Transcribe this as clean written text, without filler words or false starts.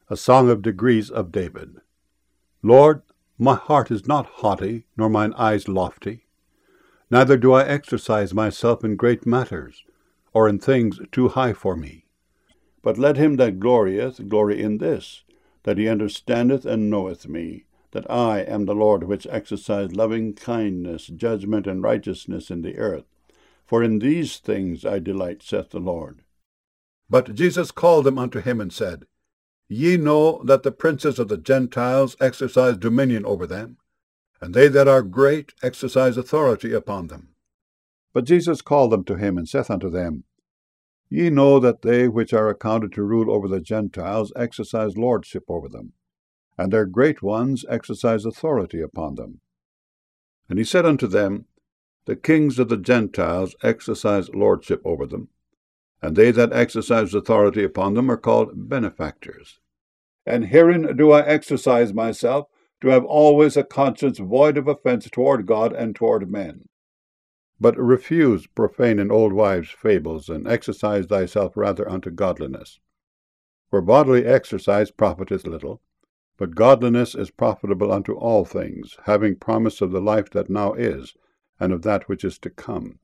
A Song of Degrees of David. Lord, my heart is not haughty, nor mine eyes lofty. Neither do I exercise myself in great matters, or in things too high for me. But let him that glorieth glory in this, that he understandeth and knoweth me, that I am the Lord which exercise loving kindness, judgment, and righteousness in the earth. For in these things I delight, saith the Lord. But Jesus called them unto him and said, Ye know that the princes of the Gentiles exercise dominion over them, and they that are great exercise authority upon them. But Jesus called them to him, and saith unto them, Ye know that they which are accounted to rule over the Gentiles exercise lordship over them, and their great ones exercise authority upon them. And he said unto them, The kings of the Gentiles exercise lordship over them, and they that exercise authority upon them are called benefactors. And herein do I exercise myself, to have always a conscience void of offense toward God and toward men. But refuse profane and old wives' fables, and exercise thyself rather unto godliness. For bodily exercise profiteth little, but godliness is profitable unto all things, having promise of the life that now is, and of that which is to come.